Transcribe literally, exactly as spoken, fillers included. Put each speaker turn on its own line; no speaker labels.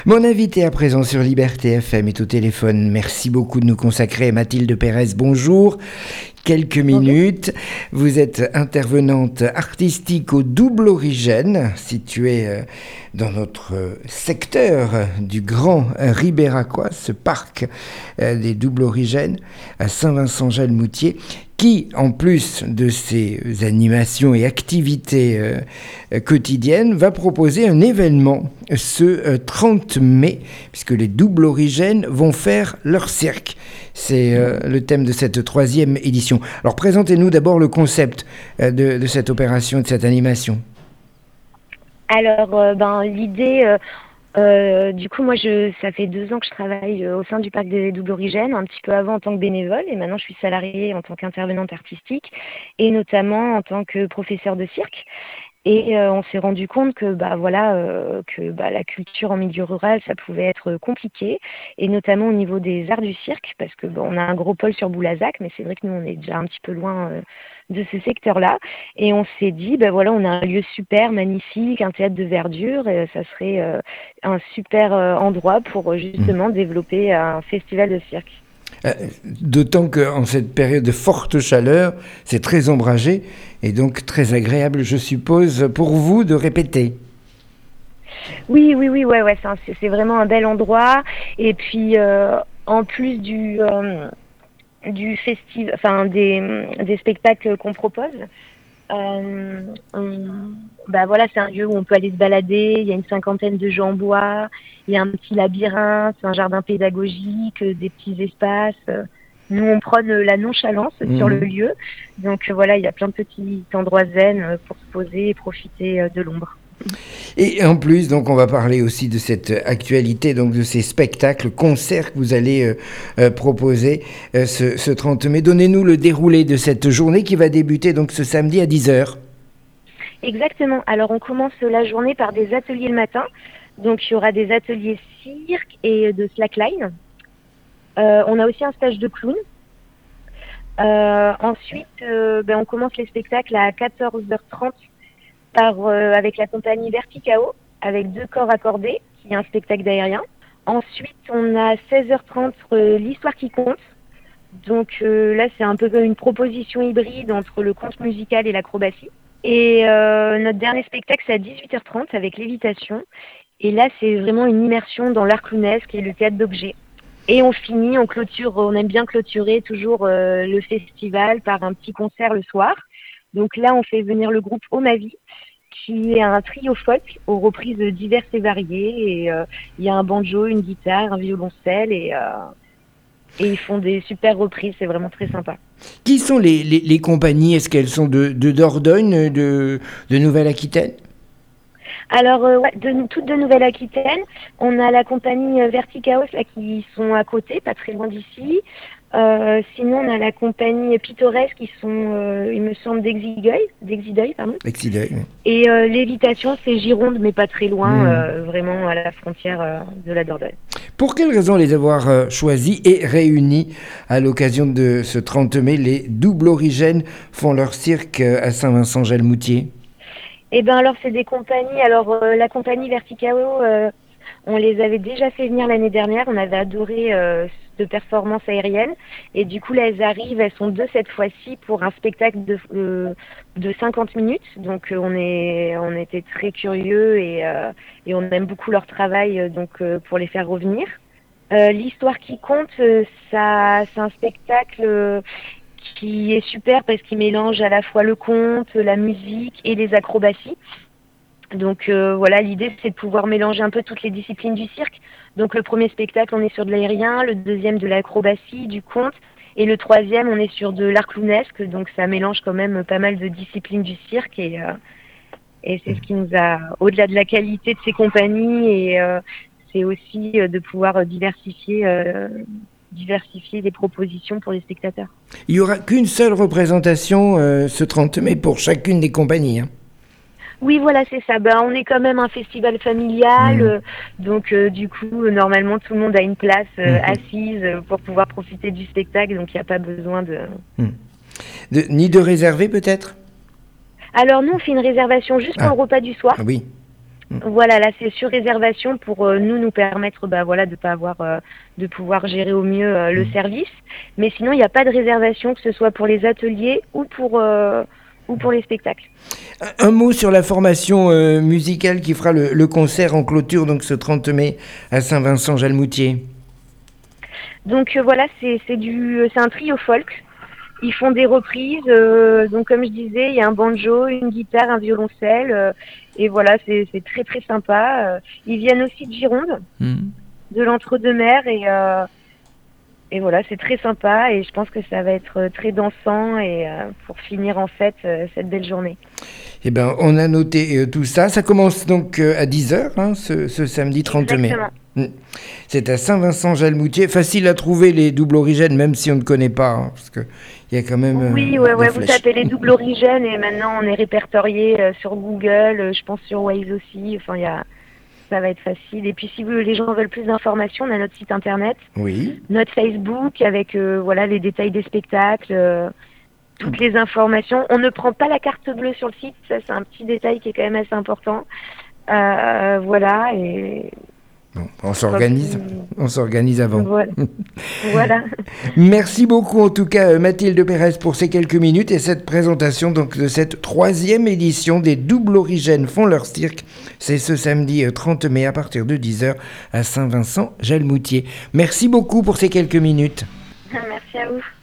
Mon invité à présent sur Liberté F M est au téléphone. Merci beaucoup de nous consacrer. Mathilde Pérez, bonjour. Quelques
Bonjour.
minutes. Vous êtes intervenante artistique au Double Origène, situé dans notre secteur du Grand Ribéracois, ce parc des Double Origènes à Saint-Vincent-Jalmoutier, qui, en plus de ses animations et activités euh, quotidiennes, va proposer un événement ce euh, trente mai, puisque les Double Origènes vont faire leur cirque. C'est euh, le thème de cette troisième édition. Alors, présentez-nous d'abord le concept euh, de, de cette opération, de cette animation.
Alors, euh, ben, l'idée, euh, euh, du coup, moi, je, ça fait deux ans que je travaille euh, au sein du parc des Double Origènes, un petit peu avant en tant que bénévole, et maintenant je suis salariée en tant qu'intervenante artistique, et notamment en tant que professeure de cirque. Et euh, on s'est rendu compte que bah voilà euh, que bah, la culture en milieu rural ça pouvait être compliqué, et notamment au niveau des arts du cirque, parce que bah, on a un gros pôle sur Boulazac, mais c'est vrai que nous on est déjà un petit peu loin euh, de ce secteur-là, et on s'est dit bah voilà, on a un lieu super magnifique, un théâtre de verdure, et ça serait euh, un super euh, endroit pour justement mmh. développer un festival de cirque.
Euh, d'autant qu'en cette période de forte chaleur, c'est très ombragé et donc très agréable, je suppose, pour vous de répéter.
Oui, oui, oui, ouais, ouais, c'est, c'est vraiment un bel endroit. Et puis, euh, en plus du, euh, du festival, enfin des, des spectacles qu'on propose, euh, on, bah voilà, c'est un lieu où on peut aller se balader. Il y a une cinquantaine de jeux en bois. Il y a un petit labyrinthe, un jardin pédagogique, des petits espaces. Nous, on prône la nonchalance mmh. sur le lieu. Donc voilà, il y a plein de petits endroits zen pour se poser et profiter de l'ombre.
Et en plus, donc, on va parler aussi de cette actualité, donc de ces spectacles, concerts que vous allez euh, euh, proposer euh, ce, ce trente mai. Donnez-nous le déroulé de cette journée qui va débuter donc ce samedi à dix heures.
Exactement. Alors, on commence la journée par des ateliers le matin. Donc, il y aura des ateliers cirque et de slackline. Euh, on a aussi un stage de clown. Euh, ensuite, euh, ben, on commence les spectacles à quatorze heures trente par, euh, avec la compagnie Verticao, avec deux corps accordés, qui est un spectacle d'aérien. Ensuite, on a seize heures trente euh, l'histoire qui compte. Donc euh, là, c'est un peu comme une proposition hybride entre le conte musical et l'acrobatie. Et euh, notre dernier spectacle, c'est à dix-huit heures trente avec Lévitation. Et là, c'est vraiment une immersion dans l'art clownesque et le théâtre d'objets. Et on finit, on clôture, on aime bien clôturer toujours euh, le festival par un petit concert le soir. Donc là, on fait venir le groupe Omavi, qui est un trio folk aux reprises diverses et variées. Et euh, il y a un banjo, une guitare, un violoncelle, et, euh, et ils font des super reprises. C'est vraiment très sympa.
Qui sont les, les, les compagnies? Est-ce qu'elles sont de, de Dordogne, de, de Nouvelle-Aquitaine?
Alors, euh, ouais, de, toutes de Nouvelle-Aquitaine. On a la compagnie Verticaos là, qui sont à côté, pas très loin d'ici. Euh, sinon, on a la compagnie Pittoresque qui sont, euh, il me semble, d'Exideuil, d'Exideuil, pardon.
Exideuil, oui.
Et euh, Lévitation, c'est Gironde, mais pas très loin, mmh. euh, vraiment à la frontière euh, de la Dordogne.
Pour quelles raisons les avoir euh, choisis et réunis à l'occasion de ce trente mai? Les Double Origènes font leur cirque à Saint-Vincent-Jalmoutier.
Eh bien, alors, c'est des compagnies. Alors, euh, la compagnie Verticao, euh, on les avait déjà fait venir l'année dernière. On avait adoré euh, de performances aériennes. Et du coup, là, elles arrivent. Elles sont deux cette fois-ci pour un spectacle de, euh, de cinquante minutes. Donc, euh, on, est, on était très curieux et, euh, et on aime beaucoup leur travail euh, donc, euh, pour les faire revenir. Euh, l'histoire qui compte, euh, ça, c'est un spectacle... Euh, qui est super parce qu'il mélange à la fois le conte, la musique et les acrobaties. Donc euh, voilà, l'idée c'est de pouvoir mélanger un peu toutes les disciplines du cirque. Donc le premier spectacle, on est sur de l'aérien, le deuxième de l'acrobatie, du conte, et le troisième, on est sur de l'art clownesque. Donc ça mélange quand même pas mal de disciplines du cirque, et, euh, et c'est ce qui nous a, au-delà de la qualité de ces compagnies, et euh, c'est aussi de pouvoir diversifier euh, diversifier les propositions pour les spectateurs.
Il n'y aura qu'une seule représentation euh, ce trente mai pour chacune des compagnies, hein.
Oui, voilà, c'est ça. Ben, on est quand même un festival familial, mmh. euh, donc euh, du coup, euh, normalement, tout le monde a une place euh, mmh. assise euh, pour pouvoir profiter du spectacle, donc il n'y a pas besoin de...
Mmh. de... Ni de réserver, peut-être?
Alors, nous, on fait une réservation juste pour ah. le repas du soir.
Ah oui.
Voilà, là c'est sur réservation pour euh, nous nous permettre bah, voilà, de pas avoir euh, de pouvoir gérer au mieux euh, le service. Mais sinon il n'y a pas de réservation, que ce soit pour les ateliers ou pour euh, ou pour les spectacles.
Un, un mot sur la formation euh, musicale qui fera le, le concert en clôture donc ce trente mai à Saint-Vincent-Jalmoutier.
Donc euh, voilà, c'est c'est du c'est un trio folk. Ils font des reprises, euh, donc comme je disais, il y a un banjo, une guitare, un violoncelle, euh, et voilà, c'est c'est très très sympa. Euh, ils viennent aussi de Gironde,
Mmh.
de l'Entre-deux-Mers, et euh, et voilà, c'est très sympa, et je pense que ça va être très dansant, et euh, pour finir en fête euh, cette belle journée.
Eh ben, on a noté euh, tout ça. Ça commence donc euh, à dix heures, hein, ce, ce samedi trente mai.
Exactement.
Mm. C'est à Saint-Vincent-Jalmoutier. Facile à trouver les doubles origines, même si on ne connaît pas, hein, parce qu'il y a quand même. Euh,
Oui, ouais,
des
ouais, vous
flèches.
tapez les doubles origines, et maintenant on est répertorié euh, sur Google, euh, je pense sur Waze aussi. Enfin, il y a, ça va être facile. Et puis si vous, les gens veulent plus d'informations, on a notre site internet,
Oui.
notre Facebook avec euh, voilà les détails des spectacles, euh, toutes les informations. On ne prend pas la carte bleue sur le site, ça c'est un petit détail qui est quand même assez important. Euh, voilà, et
Bon, on s'organise. On s'organise avant.
voilà. Voilà.
Merci beaucoup en tout cas Mathilde Pérez pour ces quelques minutes et cette présentation donc de cette troisième édition des doubles origines font leur cirque. C'est ce samedi trente mai à partir de dix heures à Saint-Vincent-Jalmoutier. Merci beaucoup pour ces quelques minutes.
Merci à vous.